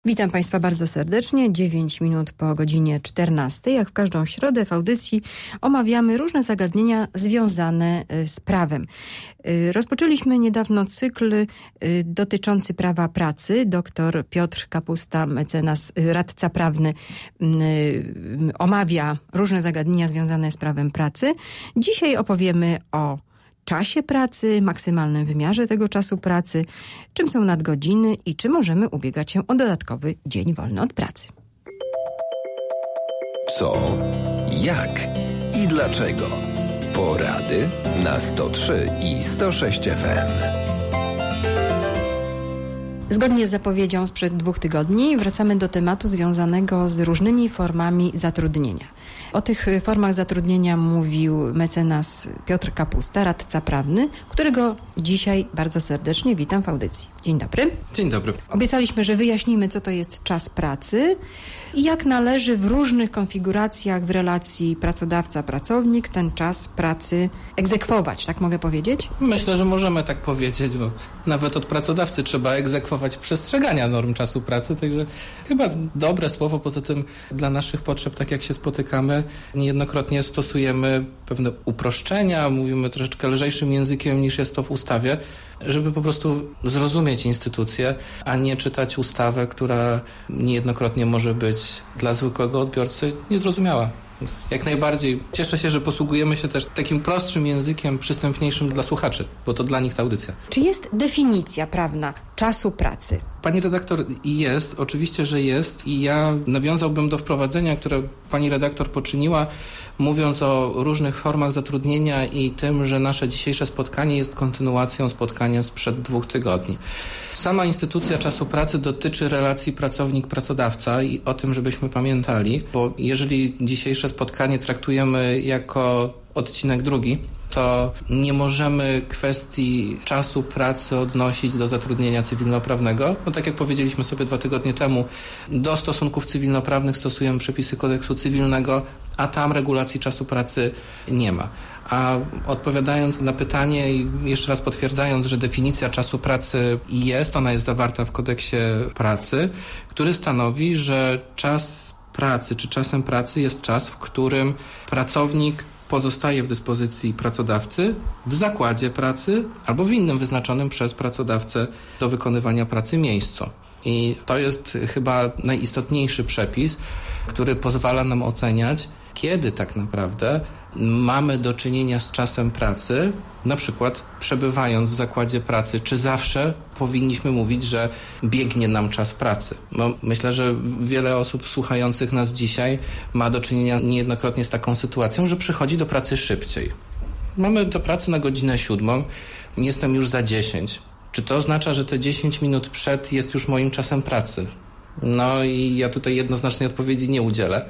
Witam Państwa bardzo serdecznie. 9 minut po godzinie 14. Jak w każdą środę w audycji omawiamy różne zagadnienia związane z prawem. Rozpoczęliśmy niedawno cykl dotyczący prawa pracy. Doktor Piotr Kapusta, mecenas, radca prawny, omawia różne zagadnienia związane z prawem pracy. Dzisiaj opowiemy o czasie pracy, maksymalnym wymiarze tego czasu pracy, czym są nadgodziny i czy możemy ubiegać się o dodatkowy dzień wolny od pracy. Co, jak i dlaczego? Porady na 103 i 106 FM. Zgodnie z zapowiedzią sprzed 2 tygodni wracamy do tematu związanego z różnymi formami zatrudnienia. O tych formach zatrudnienia mówił mecenas Piotr Kapusta, radca prawny, którego dzisiaj bardzo serdecznie witam w audycji. Dzień dobry. Dzień dobry. Obiecaliśmy, że wyjaśnimy, co to jest czas pracy i jak należy w różnych konfiguracjach w relacji pracodawca-pracownik ten czas pracy egzekwować, tak mogę powiedzieć? Myślę, że możemy tak powiedzieć, bo nawet od pracodawcy trzeba egzekwować przestrzegania norm czasu pracy, także chyba dobre słowo. Poza tym dla naszych potrzeb, tak jak się spotykamy, niejednokrotnie stosujemy pewne uproszczenia, mówimy troszeczkę lżejszym językiem niż jest to w ustawie, żeby po prostu zrozumieć instytucję, a nie czytać ustawę, która niejednokrotnie może być dla zwykłego odbiorcy niezrozumiała. Więc jak najbardziej cieszę się, że posługujemy się też takim prostszym językiem, przystępniejszym dla słuchaczy, bo to dla nich ta audycja. Czy jest definicja prawna czasu pracy? Pani redaktor, jest, oczywiście, że jest i ja nawiązałbym do wprowadzenia, które pani redaktor poczyniła, mówiąc o różnych formach zatrudnienia i tym, że nasze dzisiejsze spotkanie jest kontynuacją spotkania sprzed 2 tygodni. Sama instytucja czasu pracy dotyczy relacji pracownik-pracodawca i o tym, żebyśmy pamiętali, bo jeżeli dzisiejsze spotkanie traktujemy jako odcinek 2, to nie możemy kwestii czasu pracy odnosić do zatrudnienia cywilnoprawnego, bo tak jak powiedzieliśmy sobie 2 tygodnie temu, do stosunków cywilnoprawnych stosujemy przepisy kodeksu cywilnego, a tam regulacji czasu pracy nie ma. A odpowiadając na pytanie i jeszcze raz potwierdzając, że definicja czasu pracy jest, ona jest zawarta w kodeksie pracy, który stanowi, że czas pracy czy czasem pracy jest czas, w którym pracownik pozostaje w dyspozycji pracodawcy w zakładzie pracy albo w innym wyznaczonym przez pracodawcę do wykonywania pracy miejscu. I to jest chyba najistotniejszy przepis, który pozwala nam oceniać, kiedy tak naprawdę mamy do czynienia z czasem pracy, na przykład przebywając w zakładzie pracy, czy zawsze powinniśmy mówić, że biegnie nam czas pracy. Bo myślę, że wiele osób słuchających nas dzisiaj ma do czynienia niejednokrotnie z taką sytuacją, że przychodzi do pracy szybciej. Mamy do pracy na godzinę 7, jestem już za 10. Czy to oznacza, że te 10 minut przed jest już moim czasem pracy? No i ja tutaj jednoznacznej odpowiedzi nie udzielę,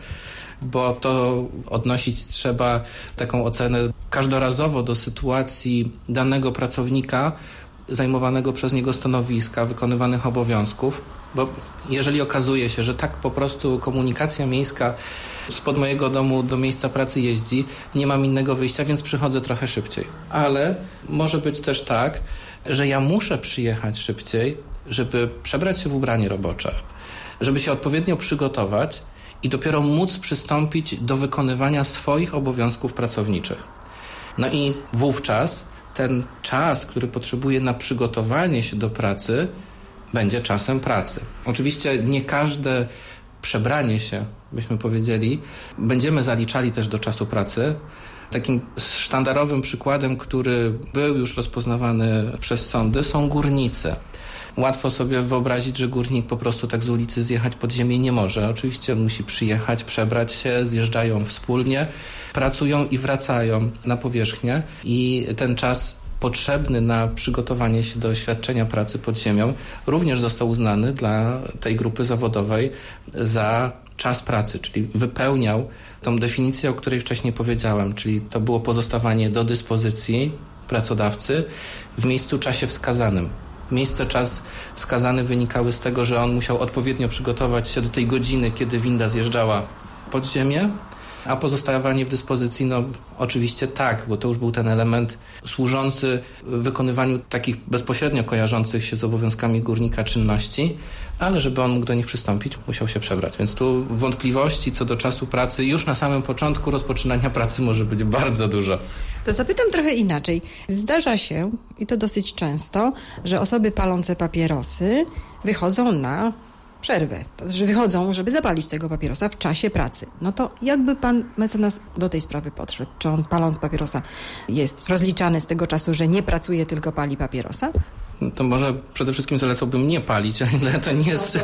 bo to odnosić trzeba taką ocenę każdorazowo do sytuacji danego pracownika, zajmowanego przez niego stanowiska, wykonywanych obowiązków, bo jeżeli okazuje się, że tak po prostu komunikacja miejska spod mojego domu do miejsca pracy jeździ, nie mam innego wyjścia, więc przychodzę trochę szybciej. Ale może być też tak, że ja muszę przyjechać szybciej, żeby przebrać się w ubranie robocze, żeby się odpowiednio przygotować i dopiero móc przystąpić do wykonywania swoich obowiązków pracowniczych. No i wówczas ten czas, który potrzebuję na przygotowanie się do pracy, będzie czasem pracy. Oczywiście nie każde przebranie się, byśmy powiedzieli, będziemy zaliczali też do czasu pracy. Takim sztandarowym przykładem, który był już rozpoznawany przez sądy, są górnicy. Łatwo sobie wyobrazić, że górnik po prostu tak z ulicy zjechać pod ziemię nie może. Oczywiście on musi przyjechać, przebrać się, zjeżdżają wspólnie, pracują i wracają na powierzchnię i ten czas potrzebny na przygotowanie się do świadczenia pracy pod ziemią również został uznany dla tej grupy zawodowej za czas pracy, czyli wypełniał tą definicję, o której wcześniej powiedziałem, czyli to było pozostawanie do dyspozycji pracodawcy w miejscu, czasie wskazanym. Miejsce, czas wskazany wynikały z tego, że on musiał odpowiednio przygotować się do tej godziny, kiedy winda zjeżdżała pod ziemię, a pozostawanie w dyspozycji, no oczywiście tak, bo to już był ten element służący wykonywaniu takich bezpośrednio kojarzących się z obowiązkami górnika czynności, ale żeby on mógł do nich przystąpić, musiał się przebrać. Więc tu wątpliwości co do czasu pracy już na samym początku rozpoczynania pracy może być bardzo dużo. To zapytam trochę inaczej. Zdarza się, i to dosyć często, że osoby palące papierosy wychodzą na przerwę. To znaczy wychodzą, żeby zapalić tego papierosa w czasie pracy. No to jakby pan mecenas do tej sprawy podszedł? Czy on paląc papierosa jest rozliczany z tego czasu, że nie pracuje, tylko pali papierosa? To może przede wszystkim zalecałbym nie palić, ale to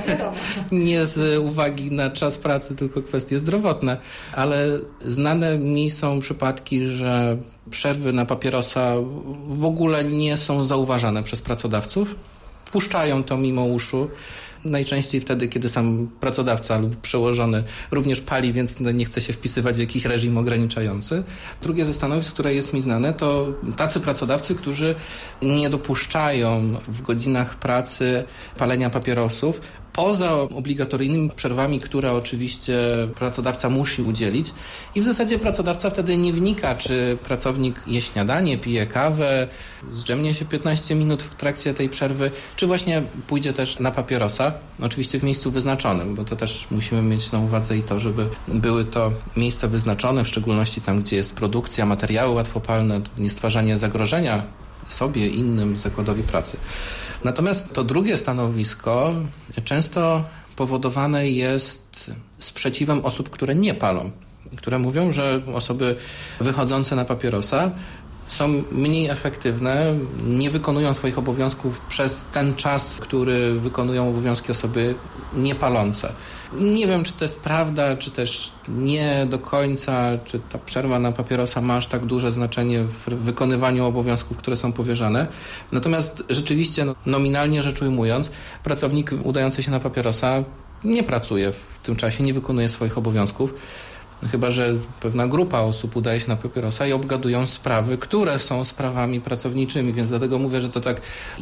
nie z uwagi na czas pracy, tylko kwestie zdrowotne. Ale znane mi są przypadki, że przerwy na papierosa w ogóle nie są zauważane przez pracodawców. Puszczają to mimo uszu. Najczęściej wtedy, kiedy sam pracodawca lub przełożony również pali, więc nie chce się wpisywać w jakiś reżim ograniczający. Drugie ze stanowisk, które jest mi znane, to tacy pracodawcy, którzy nie dopuszczają w godzinach pracy palenia papierosów, poza obligatoryjnymi przerwami, które oczywiście pracodawca musi udzielić. I w zasadzie pracodawca wtedy nie wnika, czy pracownik je śniadanie, pije kawę, zdrzemnie się 15 minut w trakcie tej przerwy, czy właśnie pójdzie też na papierosa. Oczywiście w miejscu wyznaczonym, bo to też musimy mieć na uwadze i to, żeby były to miejsca wyznaczone, w szczególności tam, gdzie jest produkcja, materiały łatwopalne, nie stwarzanie zagrożenia sobie, innym, zakładowi pracy. Natomiast to drugie stanowisko często powodowane jest sprzeciwem osób, które nie palą, które mówią, że osoby wychodzące na papierosa są mniej efektywne, nie wykonują swoich obowiązków przez ten czas, który wykonują obowiązki osoby niepalące. Nie wiem, czy to jest prawda, czy też nie do końca, czy ta przerwa na papierosa ma aż tak duże znaczenie w wykonywaniu obowiązków, które są powierzane. Natomiast rzeczywiście, nominalnie rzecz ujmując, pracownik udający się na papierosa nie pracuje w tym czasie, nie wykonuje swoich obowiązków. Chyba że pewna grupa osób udaje się na papierosa i obgadują sprawy, które są sprawami pracowniczymi, więc dlatego mówię, że to tak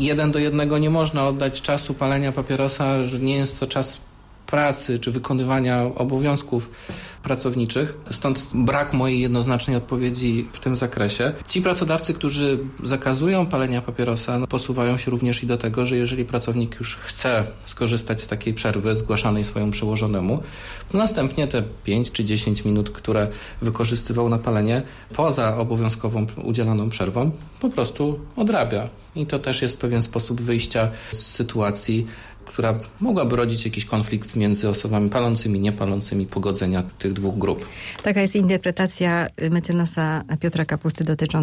1:1 nie można oddać czasu palenia papierosa, że nie jest to czas pracy czy wykonywania obowiązków pracowniczych. Stąd brak mojej jednoznacznej odpowiedzi w tym zakresie. Ci pracodawcy, którzy zakazują palenia papierosa, posuwają się również i do tego, że jeżeli pracownik już chce skorzystać z takiej przerwy zgłaszanej swojemu przełożonemu, to następnie te 5 czy 10 minut, które wykorzystywał na palenie poza obowiązkową udzielaną przerwą, po prostu odrabia. I to też jest pewien sposób wyjścia z sytuacji, która mogłaby rodzić jakiś konflikt między osobami palącymi i niepalącymi, pogodzenia tych dwóch grup. Taka jest interpretacja mecenasa Piotra Kapusty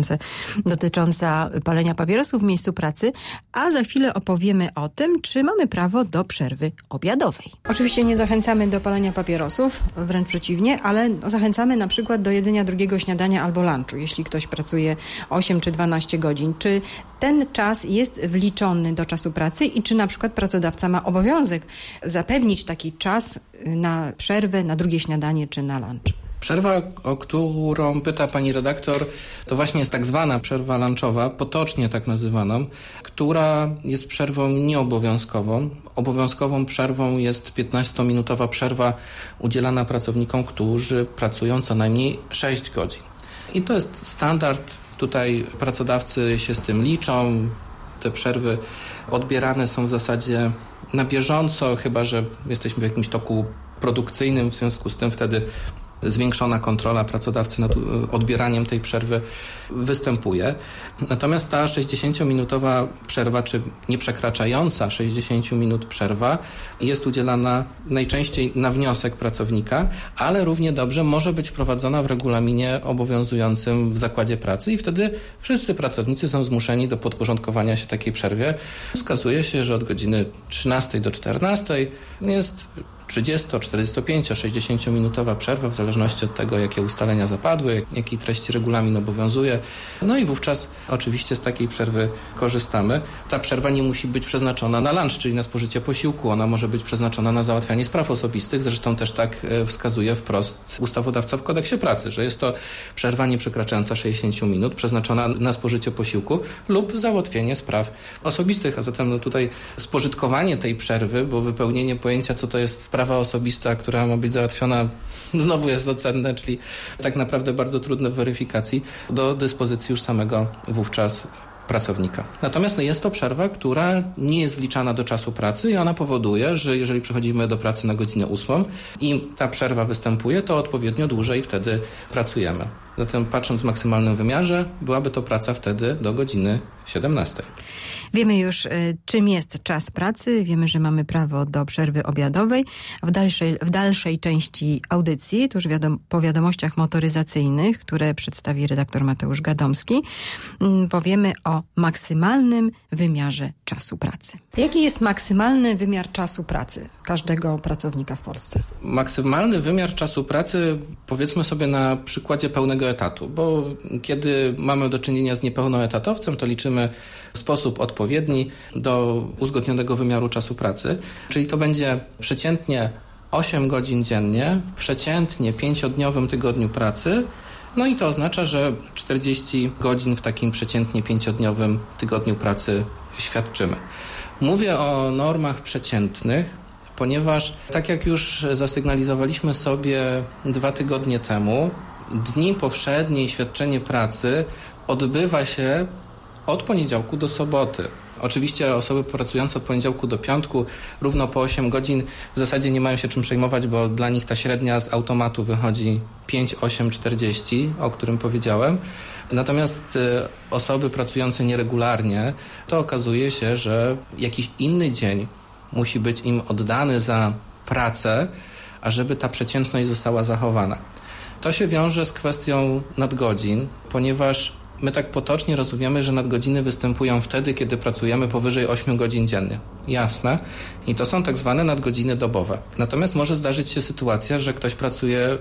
dotycząca palenia papierosów w miejscu pracy, a za chwilę opowiemy o tym, czy mamy prawo do przerwy obiadowej. Oczywiście nie zachęcamy do palenia papierosów, wręcz przeciwnie, ale zachęcamy na przykład do jedzenia drugiego śniadania albo lunchu, jeśli ktoś pracuje 8 czy 12 godzin. Czy ten czas jest wliczony do czasu pracy i czy na przykład pracodawca ma obowiązek zapewnić taki czas na przerwę, na drugie śniadanie czy na lunch? Przerwa, o którą pyta pani redaktor, to właśnie jest tak zwana przerwa lunchowa, potocznie tak nazywaną, która jest przerwą nieobowiązkową. Obowiązkową przerwą jest 15-minutowa przerwa udzielana pracownikom, którzy pracują co najmniej 6 godzin. I to jest standard. Tutaj pracodawcy się z tym liczą. Te przerwy odbierane są w zasadzie na bieżąco, chyba że jesteśmy w jakimś toku produkcyjnym, w związku z tym wtedy zwiększona kontrola pracodawcy nad odbieraniem tej przerwy występuje. Natomiast ta 60-minutowa przerwa, czy nie przekraczająca 60 minut przerwa jest udzielana najczęściej na wniosek pracownika, ale równie dobrze może być wprowadzona w regulaminie obowiązującym w zakładzie pracy i wtedy wszyscy pracownicy są zmuszeni do podporządkowania się takiej przerwie. Wskazuje się, że od godziny 13 do 14 jest 30, 45, 60-minutowa przerwa w zależności od tego, jakie ustalenia zapadły, jakiej treści regulamin obowiązuje. No i wówczas oczywiście z takiej przerwy korzystamy. Ta przerwa nie musi być przeznaczona na lunch, czyli na spożycie posiłku. Ona może być przeznaczona na załatwianie spraw osobistych. Zresztą też tak wskazuje wprost ustawodawca w Kodeksie pracy, że jest to przerwa nie przekraczająca 60 minut, przeznaczona na spożycie posiłku lub załatwienie spraw osobistych. A zatem tutaj spożytkowanie tej przerwy, bo wypełnienie po pojęcia, co to jest sprawa osobista, która ma być załatwiona, znowu jest to cenne, czyli tak naprawdę bardzo trudne w weryfikacji, do dyspozycji już samego wówczas pracownika. Natomiast jest to przerwa, która nie jest wliczana do czasu pracy i ona powoduje, że jeżeli przychodzimy do pracy na godzinę 8 i ta przerwa występuje, to odpowiednio dłużej wtedy pracujemy. Zatem patrząc w maksymalnym wymiarze, byłaby to praca wtedy do godziny 17. Wiemy już, czym jest czas pracy. Wiemy, że mamy prawo do przerwy obiadowej. W dalszej części audycji, tuż po wiadomościach motoryzacyjnych, które przedstawi redaktor Mateusz Gadomski, powiemy o maksymalnym wymiarze czasu pracy. Jaki jest maksymalny wymiar czasu pracy każdego pracownika w Polsce? Maksymalny wymiar czasu pracy, powiedzmy sobie na przykładzie pełnego etatu, bo kiedy mamy do czynienia z niepełnoetatowcem, to liczymy w sposób odpowiedni do uzgodnionego wymiaru czasu pracy, czyli to będzie przeciętnie 8 godzin dziennie w przeciętnie 5-dniowym tygodniu pracy, no i to oznacza, że 40 godzin w takim przeciętnie 5-dniowym tygodniu pracy świadczymy. Mówię o normach przeciętnych, ponieważ tak jak już zasygnalizowaliśmy sobie 2 tygodnie temu, dni powszednie i świadczenie pracy odbywa się od poniedziałku do soboty. Oczywiście osoby pracujące od poniedziałku do piątku równo po 8 godzin w zasadzie nie mają się czym przejmować, bo dla nich ta średnia z automatu wychodzi 5, 8, 40, o którym powiedziałem. Natomiast osoby pracujące nieregularnie, to okazuje się, że jakiś inny dzień musi być im oddany za pracę, ażeby ta przeciętność została zachowana. To się wiąże z kwestią nadgodzin, ponieważ my tak potocznie rozumiemy, że nadgodziny występują wtedy, kiedy pracujemy powyżej 8 godzin dziennie. Jasne. I to są tak zwane nadgodziny dobowe. Natomiast może zdarzyć się sytuacja, że ktoś pracuje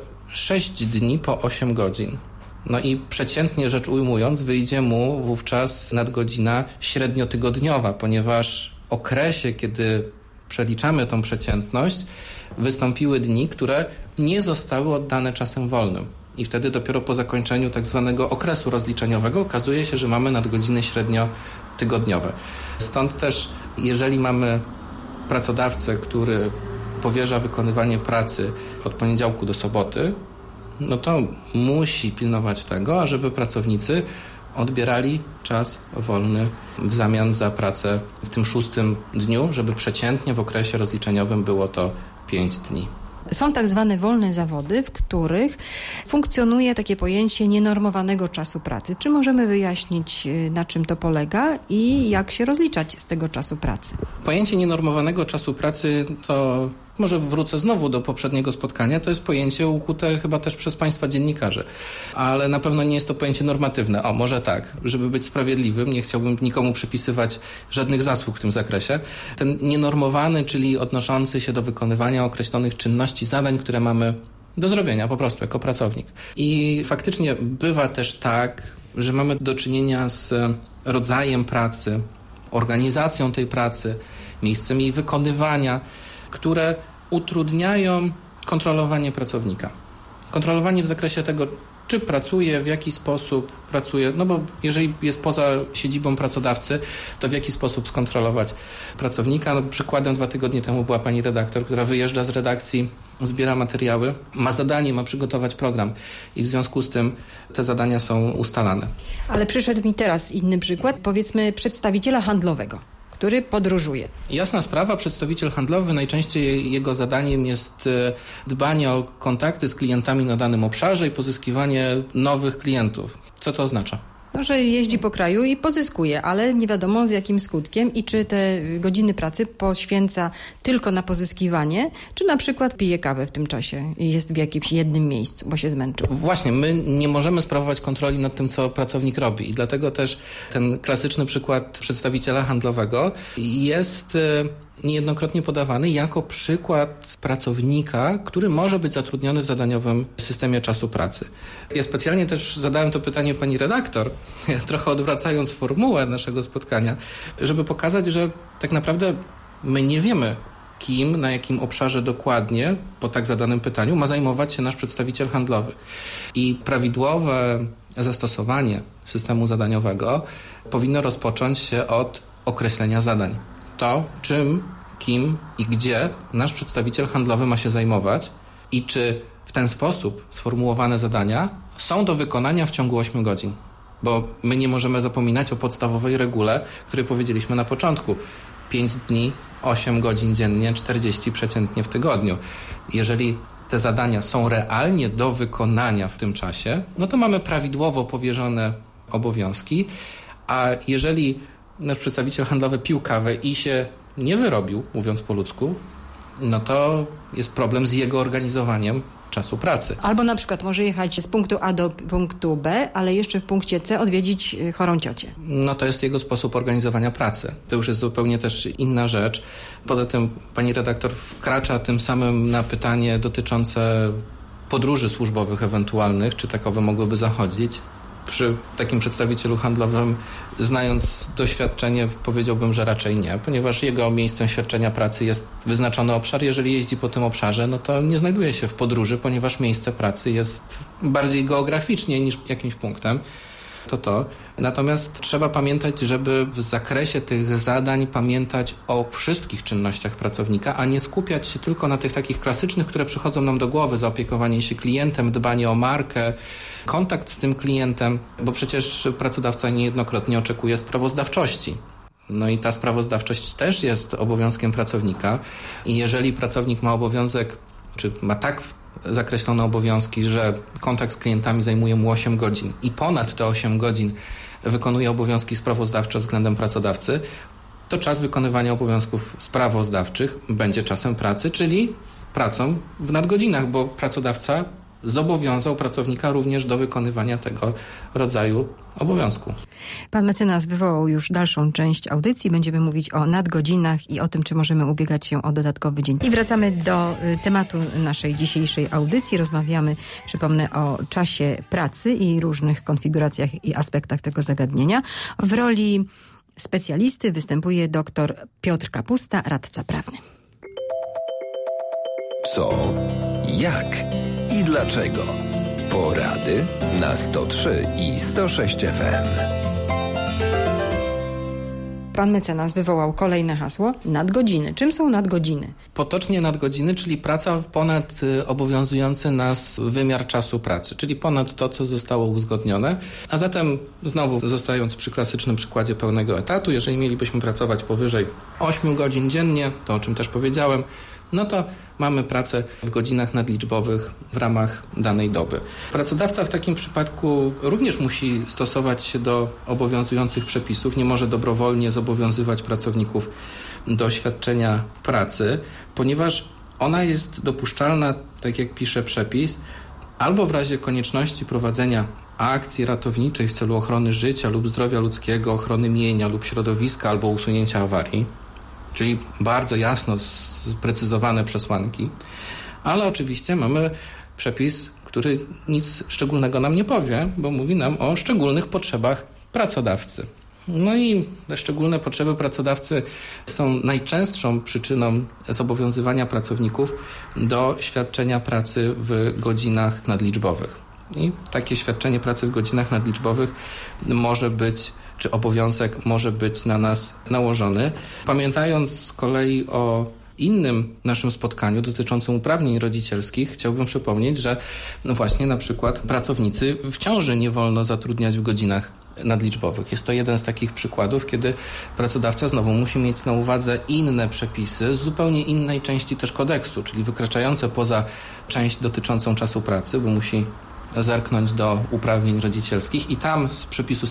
6 dni po 8 godzin. No i przeciętnie rzecz ujmując, wyjdzie mu wówczas nadgodzina średniotygodniowa, ponieważ w okresie, kiedy przeliczamy tą przeciętność, wystąpiły dni, które nie zostały oddane czasem wolnym. I wtedy dopiero po zakończeniu tak zwanego okresu rozliczeniowego okazuje się, że mamy nadgodziny średniotygodniowe. Stąd też, jeżeli mamy pracodawcę, który powierza wykonywanie pracy od poniedziałku do soboty, no to musi pilnować tego, ażeby pracownicy odbierali czas wolny w zamian za pracę w tym 6. dniu, żeby przeciętnie w okresie rozliczeniowym było to 5 dni. Są tak zwane wolne zawody, w których funkcjonuje takie pojęcie nienormowanego czasu pracy. Czy możemy wyjaśnić, na czym to polega i jak się rozliczać z tego czasu pracy? Pojęcie nienormowanego czasu pracy to, może wrócę znowu do poprzedniego spotkania, to jest pojęcie ukute chyba też przez Państwa dziennikarzy, ale na pewno nie jest to pojęcie normatywne. O, może tak, żeby być sprawiedliwym, nie chciałbym nikomu przypisywać żadnych zasług w tym zakresie. Ten nienormowany, czyli odnoszący się do wykonywania określonych czynności, zadań, które mamy do zrobienia po prostu jako pracownik. I faktycznie bywa też tak, że mamy do czynienia z rodzajem pracy, organizacją tej pracy, miejscem jej wykonywania, które utrudniają kontrolowanie pracownika. Kontrolowanie w zakresie tego, czy pracuje, w jaki sposób pracuje, no bo jeżeli jest poza siedzibą pracodawcy, to w jaki sposób skontrolować pracownika. No, przykładem 2 tygodnie temu była pani redaktor, która wyjeżdża z redakcji, zbiera materiały, ma zadanie, ma przygotować program i w związku z tym te zadania są ustalane. Ale przyszedł mi teraz inny przykład, powiedzmy przedstawiciela handlowego, który podróżuje. Jasna sprawa, przedstawiciel handlowy, najczęściej jego zadaniem jest dbanie o kontakty z klientami na danym obszarze i pozyskiwanie nowych klientów. Co to oznacza? No, że jeździ po kraju i pozyskuje, ale nie wiadomo z jakim skutkiem i czy te godziny pracy poświęca tylko na pozyskiwanie, czy na przykład pije kawę w tym czasie i jest w jakimś jednym miejscu, bo się zmęczył. Właśnie, my nie możemy sprawować kontroli nad tym, co pracownik robi i dlatego też ten klasyczny przykład przedstawiciela handlowego jest niejednokrotnie podawany jako przykład pracownika, który może być zatrudniony w zadaniowym systemie czasu pracy. Ja specjalnie też zadałem to pytanie pani redaktor, trochę odwracając formułę naszego spotkania, żeby pokazać, że tak naprawdę my nie wiemy, kim, na jakim obszarze dokładnie, po tak zadanym pytaniu, ma zajmować się nasz przedstawiciel handlowy. I prawidłowe zastosowanie systemu zadaniowego powinno rozpocząć się od określenia zadań. To, czym kim i gdzie nasz przedstawiciel handlowy ma się zajmować i czy w ten sposób sformułowane zadania są do wykonania w ciągu 8 godzin. Bo my nie możemy zapominać o podstawowej regule, której powiedzieliśmy na początku. 5 dni, 8 godzin dziennie, 40 przeciętnie w tygodniu. Jeżeli te zadania są realnie do wykonania w tym czasie, no to mamy prawidłowo powierzone obowiązki, a jeżeli nasz przedstawiciel handlowy pił kawę i się nie wyrobił, mówiąc po ludzku, no to jest problem z jego organizowaniem czasu pracy. Albo na przykład może jechać z punktu A do punktu B, ale jeszcze w punkcie C odwiedzić chorą ciocię. No to jest jego sposób organizowania pracy. To już jest zupełnie też inna rzecz. Poza tym pani redaktor wkracza tym samym na pytanie dotyczące podróży służbowych ewentualnych, czy takowe mogłyby zachodzić. Przy takim przedstawicielu handlowym, znając doświadczenie, powiedziałbym, że raczej nie, ponieważ jego miejscem świadczenia pracy jest wyznaczony obszar. Jeżeli jeździ po tym obszarze, no to nie znajduje się w podróży, ponieważ miejsce pracy jest bardziej geograficznie niż jakimś punktem. To. Natomiast trzeba pamiętać, żeby w zakresie tych zadań pamiętać o wszystkich czynnościach pracownika, a nie skupiać się tylko na tych takich klasycznych, które przychodzą nam do głowy, zaopiekowanie się klientem, dbanie o markę, kontakt z tym klientem, bo przecież pracodawca niejednokrotnie oczekuje sprawozdawczości. No i ta sprawozdawczość też jest obowiązkiem pracownika i jeżeli pracownik ma obowiązek, czy ma tak zakreślone obowiązki, że kontakt z klientami zajmuje mu 8 godzin i ponad te 8 godzin wykonuje obowiązki sprawozdawcze względem pracodawcy, to czas wykonywania obowiązków sprawozdawczych będzie czasem pracy, czyli pracą w nadgodzinach, bo pracodawca zobowiązał pracownika również do wykonywania tego rodzaju obowiązku. Pan mecenas wywołał już dalszą część audycji. Będziemy mówić o nadgodzinach i o tym, czy możemy ubiegać się o dodatkowy dzień. I wracamy do tematu naszej dzisiejszej audycji. Rozmawiamy, przypomnę, o czasie pracy i różnych konfiguracjach i aspektach tego zagadnienia. W roli specjalisty występuje dr Piotr Kapusta, radca prawny. Co? Jak? I dlaczego? Porady na 103 i 106 FM. Pan mecenas wywołał kolejne hasło. Nadgodziny. Czym są nadgodziny? Potocznie nadgodziny, czyli praca ponad obowiązujący nas wymiar czasu pracy, czyli ponad to, co zostało uzgodnione. A zatem znowu zostając przy klasycznym przykładzie pełnego etatu, jeżeli mielibyśmy pracować powyżej 8 godzin dziennie, to o czym też powiedziałem, no to mamy pracę w godzinach nadliczbowych w ramach danej doby. Pracodawca w takim przypadku również musi stosować się do obowiązujących przepisów, nie może dobrowolnie zobowiązywać pracowników do świadczenia pracy, ponieważ ona jest dopuszczalna, tak jak pisze przepis, albo w razie konieczności prowadzenia akcji ratowniczej w celu ochrony życia lub zdrowia ludzkiego, ochrony mienia lub środowiska albo usunięcia awarii, czyli bardzo jasno sprecyzowane przesłanki, ale oczywiście mamy przepis, który nic szczególnego nam nie powie, bo mówi nam o szczególnych potrzebach pracodawcy. No i te szczególne potrzeby pracodawcy są najczęstszą przyczyną zobowiązywania pracowników do świadczenia pracy w godzinach nadliczbowych. I takie świadczenie pracy w godzinach nadliczbowych może być, czy obowiązek może być na nas nałożony. Pamiętając z kolei o innym naszym spotkaniu dotyczącym uprawnień rodzicielskich, chciałbym przypomnieć, że właśnie na przykład pracownicy w ciąży nie wolno zatrudniać w godzinach nadliczbowych. Jest to jeden z takich przykładów, kiedy pracodawca znowu musi mieć na uwadze inne przepisy z zupełnie innej części też kodeksu, czyli wykraczające poza część dotyczącą czasu pracy, bo musi zerknąć do uprawnień rodzicielskich i tam z przepisu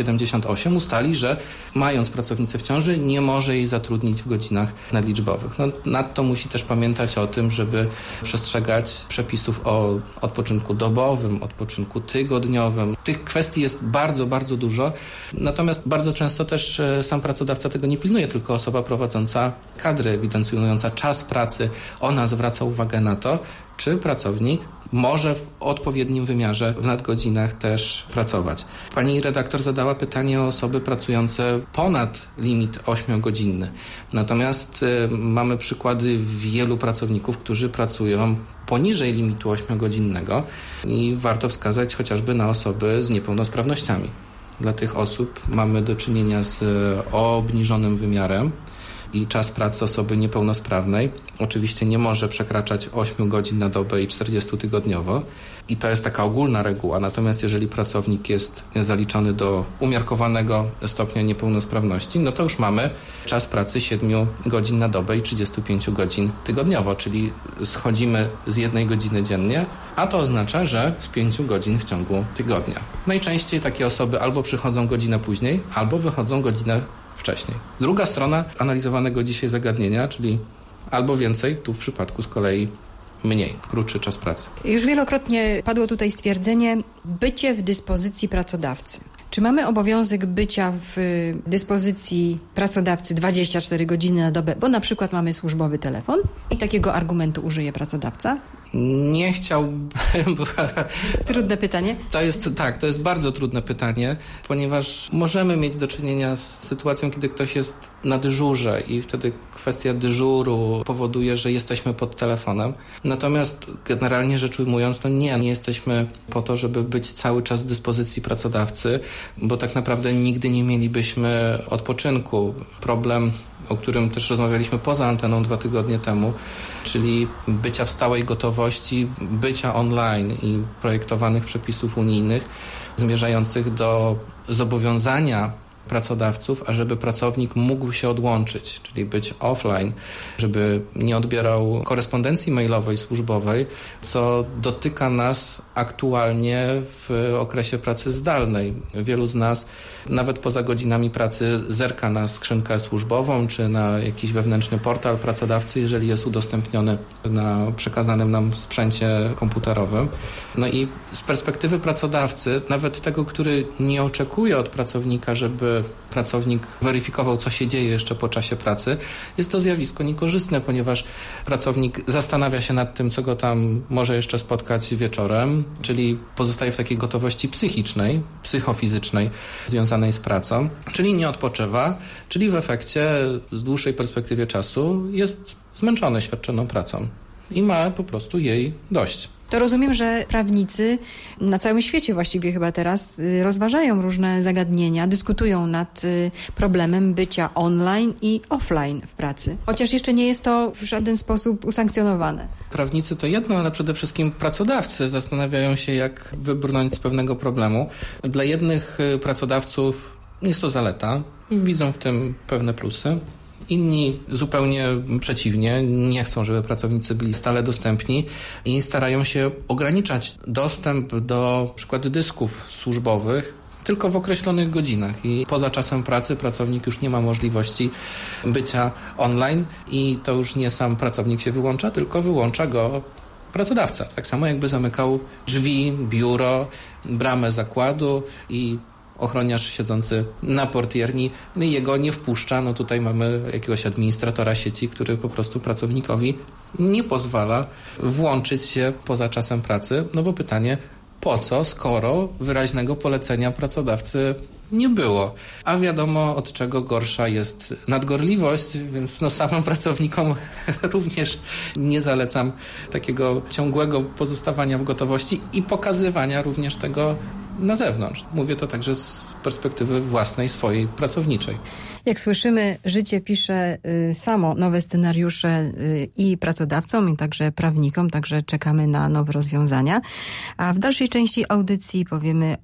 178 ustali, że mając pracownicę w ciąży nie może jej zatrudnić w godzinach nadliczbowych. No, nadto musi też pamiętać o tym, żeby przestrzegać przepisów o odpoczynku dobowym, odpoczynku tygodniowym. Tych kwestii jest bardzo, bardzo dużo, natomiast bardzo często też sam pracodawca tego nie pilnuje, tylko osoba prowadząca kadry, ewidencjonująca czas pracy, ona zwraca uwagę na to, czy pracownik może w odpowiednim wymiarze w nadgodzinach też pracować. Pani redaktor zadała pytanie o osoby pracujące ponad limit 8-godzinny. Natomiast mamy przykłady wielu pracowników, którzy pracują poniżej limitu 8-godzinnego i warto wskazać chociażby na osoby z niepełnosprawnościami. Dla tych osób mamy do czynienia z obniżonym wymiarem i czas pracy osoby niepełnosprawnej oczywiście nie może przekraczać 8 godzin na dobę i 40 tygodniowo. I to jest taka ogólna reguła. Natomiast jeżeli pracownik jest zaliczony do umiarkowanego stopnia niepełnosprawności, no to już mamy czas pracy 7 godzin na dobę i 35 godzin tygodniowo, czyli schodzimy z 1 godziny dziennie, a to oznacza, że z 5 godzin w ciągu tygodnia. Najczęściej takie osoby albo przychodzą godzinę później, albo wychodzą godzinę wcześniej. Druga strona analizowanego dzisiaj zagadnienia, czyli albo więcej, tu w przypadku z kolei mniej, krótszy czas pracy. Już wielokrotnie padło tutaj stwierdzenie bycie w dyspozycji pracodawcy. Czy mamy obowiązek bycia w dyspozycji pracodawcy 24 godziny na dobę, bo na przykład mamy służbowy telefon i takiego argumentu użyje pracodawca? Nie chciałbym... Trudne pytanie. To jest bardzo trudne pytanie, ponieważ możemy mieć do czynienia z sytuacją, kiedy ktoś jest na dyżurze i wtedy kwestia dyżuru powoduje, że jesteśmy pod telefonem. Natomiast generalnie rzecz ujmując, nie jesteśmy po to, żeby być cały czas w dyspozycji pracodawcy, bo tak naprawdę nigdy nie mielibyśmy odpoczynku. Problem, o którym też rozmawialiśmy poza anteną 2 tygodnie temu, czyli bycia w stałej gotowości, bycia online i projektowanych przepisów unijnych zmierzających do zobowiązania pracodawców, ażeby pracownik mógł się odłączyć, czyli być offline, żeby nie odbierał korespondencji mailowej, służbowej, co dotyka nas aktualnie w okresie pracy zdalnej. Wielu z nas nawet poza godzinami pracy zerka na skrzynkę służbową czy na jakiś wewnętrzny portal pracodawcy, jeżeli jest udostępniony na przekazanym nam sprzęcie komputerowym. No i z perspektywy pracodawcy, nawet tego, który nie oczekuje od pracownika, żeby pracownik weryfikował, co się dzieje jeszcze po czasie pracy, jest to zjawisko niekorzystne, ponieważ pracownik zastanawia się nad tym, co go tam może jeszcze spotkać wieczorem, czyli pozostaje w takiej gotowości psychicznej, psychofizycznej związanej z pracą, czyli nie odpoczywa, czyli w efekcie z dłuższej perspektywy czasu jest zmęczony świadczoną pracą i ma po prostu jej dość. To rozumiem, że prawnicy na całym świecie właściwie chyba teraz rozważają różne zagadnienia, dyskutują nad problemem bycia online i offline w pracy. Chociaż jeszcze nie jest to w żaden sposób usankcjonowane. Prawnicy to jedno, ale przede wszystkim pracodawcy zastanawiają się, jak wybrnąć z pewnego problemu. Dla jednych pracodawców jest to zaleta, widzą w tym pewne plusy. Inni zupełnie przeciwnie, nie chcą, żeby pracownicy byli stale dostępni i starają się ograniczać dostęp do np. dysków służbowych tylko w określonych godzinach i poza czasem pracy pracownik już nie ma możliwości bycia online i to już nie sam pracownik się wyłącza, tylko wyłącza go pracodawca. Tak samo jakby zamykał drzwi, biuro, bramę zakładu i ochroniarz siedzący na portierni jego nie wpuszcza. No tutaj mamy jakiegoś administratora sieci, który po prostu pracownikowi nie pozwala włączyć się poza czasem pracy. No bo pytanie, po co, skoro wyraźnego polecenia pracodawcy nie było. A wiadomo, od czego gorsza jest nadgorliwość, więc samym pracownikom również nie zalecam takiego ciągłego pozostawania w gotowości i pokazywania również tego na zewnątrz. Mówię to także z perspektywy własnej, swojej, pracowniczej. Jak słyszymy, życie pisze samo nowe scenariusze i pracodawcom, i także prawnikom, także czekamy na nowe rozwiązania. A w dalszej części audycji powiemy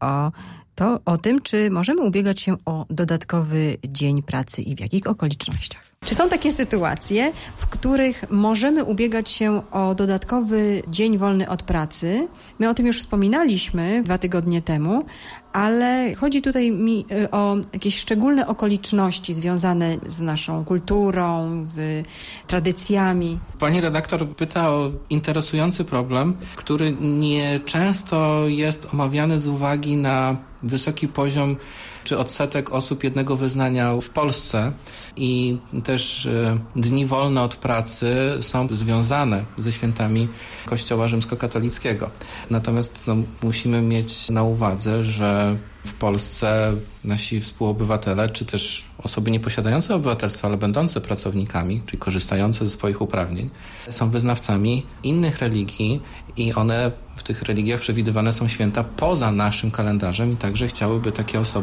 o tym, czy możemy ubiegać się o dodatkowy dzień pracy i w jakich okolicznościach. Czy są takie sytuacje, w których możemy ubiegać się o dodatkowy dzień wolny od pracy? My o tym już wspominaliśmy 2 tygodnie temu, ale chodzi tutaj mi o jakieś szczególne okoliczności związane z naszą kulturą, z tradycjami. Pani redaktor pyta o interesujący problem, który nieczęsto jest omawiany z uwagi na wysoki poziom czy odsetek osób jednego wyznania w Polsce i też dni wolne od pracy są związane ze świętami Kościoła rzymskokatolickiego. Natomiast musimy mieć na uwadze, że w Polsce nasi współobywatele, czy też osoby nieposiadające obywatelstwa, ale będące pracownikami, czyli korzystające ze swoich uprawnień, są wyznawcami innych religii i one w tych religiach przewidywane są święta poza naszym kalendarzem i także chciałyby takie osoby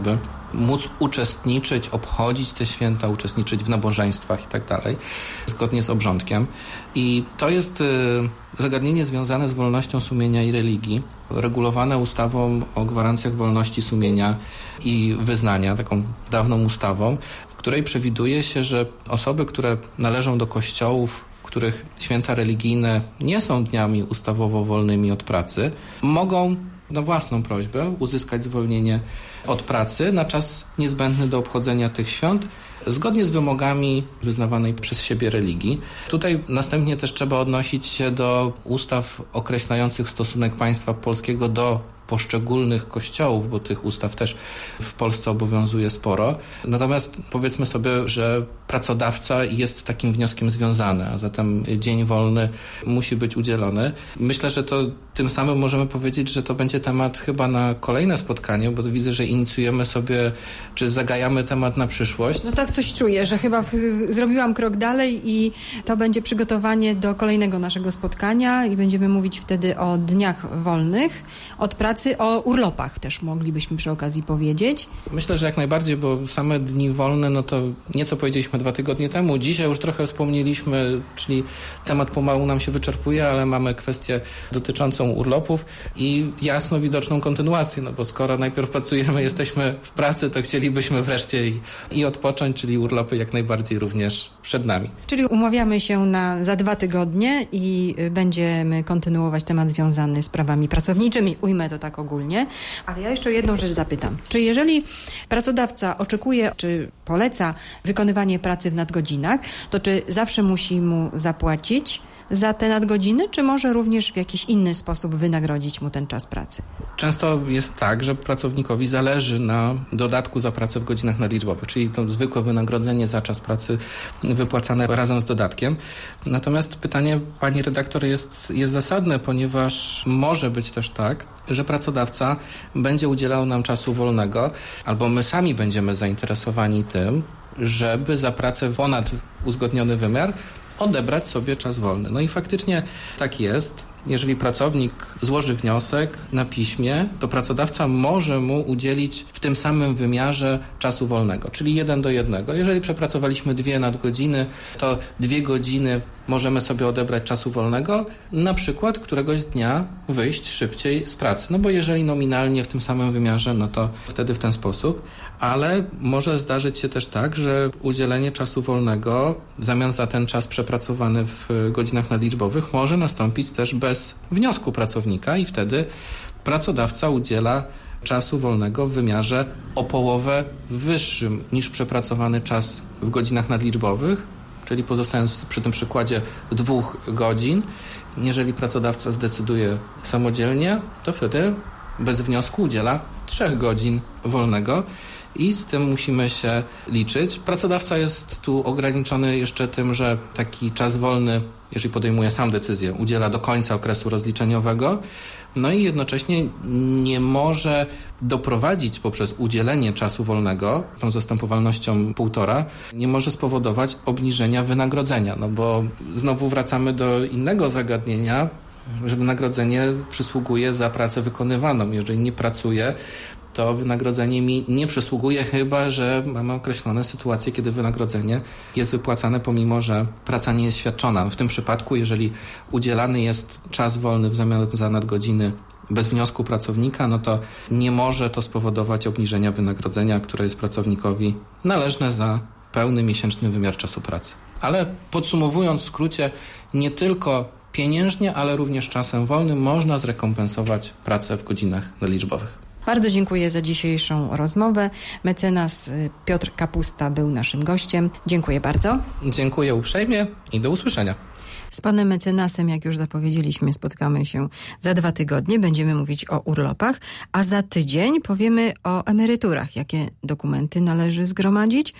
móc uczestniczyć, obchodzić te święta, uczestniczyć w nabożeństwach i tak dalej, zgodnie z obrządkiem. I to jest zagadnienie związane z wolnością sumienia i religii, regulowane ustawą o gwarancjach wolności sumienia i wyznania, taką dawną ustawą, w której przewiduje się, że osoby, które należą do kościołów, których święta religijne nie są dniami ustawowo wolnymi od pracy, mogą na własną prośbę uzyskać zwolnienie od pracy na czas niezbędny do obchodzenia tych świąt, zgodnie z wymogami wyznawanej przez siebie religii. Tutaj następnie też trzeba odnosić się do ustaw określających stosunek państwa polskiego do poszczególnych kościołów, bo tych ustaw też w Polsce obowiązuje sporo. Natomiast powiedzmy sobie, że pracodawca jest takim wnioskiem związany, a zatem dzień wolny musi być udzielony. Myślę, że to tym samym możemy powiedzieć, że to będzie temat chyba na kolejne spotkanie, bo widzę, że inicjujemy sobie, czy zagajamy temat na przyszłość. No tak coś czuję, że chyba zrobiłam krok dalej i to będzie przygotowanie do kolejnego naszego spotkania i będziemy mówić wtedy o dniach wolnych od pracy, o urlopach też moglibyśmy przy okazji powiedzieć. Myślę, że jak najbardziej, bo same dni wolne, no to nieco powiedzieliśmy 2 tygodnie temu. Dzisiaj już trochę wspomnieliśmy, czyli temat pomału nam się wyczerpuje, ale mamy kwestię dotyczącą urlopów i jasno widoczną kontynuację, no bo skoro najpierw pracujemy, jesteśmy w pracy, to chcielibyśmy wreszcie i odpocząć, czyli urlopy jak najbardziej również przed nami. Czyli umawiamy się za 2 tygodnie i będziemy kontynuować temat związany z prawami pracowniczymi. Ujmę to tak ogólnie. Ale ja jeszcze jedną rzecz zapytam. Czy jeżeli pracodawca oczekuje, czy poleca wykonywanie pracy w nadgodzinach, to czy zawsze musi mu zapłacić za te nadgodziny, czy może również w jakiś inny sposób wynagrodzić mu ten czas pracy? Często jest tak, że pracownikowi zależy na dodatku za pracę w godzinach nadliczbowych, czyli to zwykłe wynagrodzenie za czas pracy wypłacane razem z dodatkiem. Natomiast pytanie pani redaktor jest zasadne, ponieważ może być też tak, że pracodawca będzie udzielał nam czasu wolnego, albo my sami będziemy zainteresowani tym, żeby za pracę ponad uzgodniony wymiar odebrać sobie czas wolny. No i faktycznie tak jest. Jeżeli pracownik złoży wniosek na piśmie, to pracodawca może mu udzielić w tym samym wymiarze czasu wolnego, czyli 1:1. Jeżeli przepracowaliśmy 2 nadgodziny, to 2 godziny możemy sobie odebrać czasu wolnego, na przykład któregoś dnia wyjść szybciej z pracy. No bo jeżeli nominalnie w tym samym wymiarze, no to wtedy w ten sposób, ale może zdarzyć się też tak, że udzielenie czasu wolnego w zamian za ten czas przepracowany w godzinach nadliczbowych może nastąpić też bez wniosku pracownika i wtedy pracodawca udziela czasu wolnego w wymiarze o połowę wyższym niż przepracowany czas w godzinach nadliczbowych, czyli pozostając przy tym przykładzie 2 godzin, jeżeli pracodawca zdecyduje samodzielnie, to wtedy bez wniosku udziela 3 godzin wolnego i z tym musimy się liczyć. Pracodawca jest tu ograniczony jeszcze tym, że taki czas wolny, jeżeli podejmuje sam decyzję, udziela do końca okresu rozliczeniowego, no i jednocześnie nie może doprowadzić poprzez udzielenie czasu wolnego, tą zastępowalnością 1,5, nie może spowodować obniżenia wynagrodzenia, no bo znowu wracamy do innego zagadnienia, że wynagrodzenie przysługuje za pracę wykonywaną. Jeżeli nie pracuje, to wynagrodzenie mi nie przysługuje, chyba że mamy określone sytuacje, kiedy wynagrodzenie jest wypłacane, pomimo że praca nie jest świadczona. W tym przypadku, jeżeli udzielany jest czas wolny w zamian za nadgodziny bez wniosku pracownika, no to nie może to spowodować obniżenia wynagrodzenia, które jest pracownikowi należne za pełny miesięczny wymiar czasu pracy. Ale podsumowując w skrócie, nie tylko pieniężnie, ale również czasem wolnym można zrekompensować pracę w godzinach nadliczbowych. Bardzo dziękuję za dzisiejszą rozmowę. Mecenas Piotr Kapusta był naszym gościem. Dziękuję bardzo. Dziękuję uprzejmie i do usłyszenia. Z panem mecenasem, jak już zapowiedzieliśmy, spotkamy się za 2 tygodnie. Będziemy mówić o urlopach, a za tydzień powiemy o emeryturach. Jakie dokumenty należy zgromadzić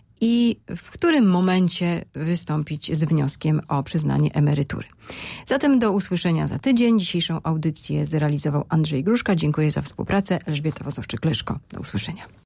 i w którym momencie wystąpić z wnioskiem o przyznanie emerytury. Zatem do usłyszenia za tydzień. Dzisiejszą audycję zrealizował Andrzej Gruszka. Dziękuję za współpracę. Elżbieta Wozowczyk-Leszko. Do usłyszenia.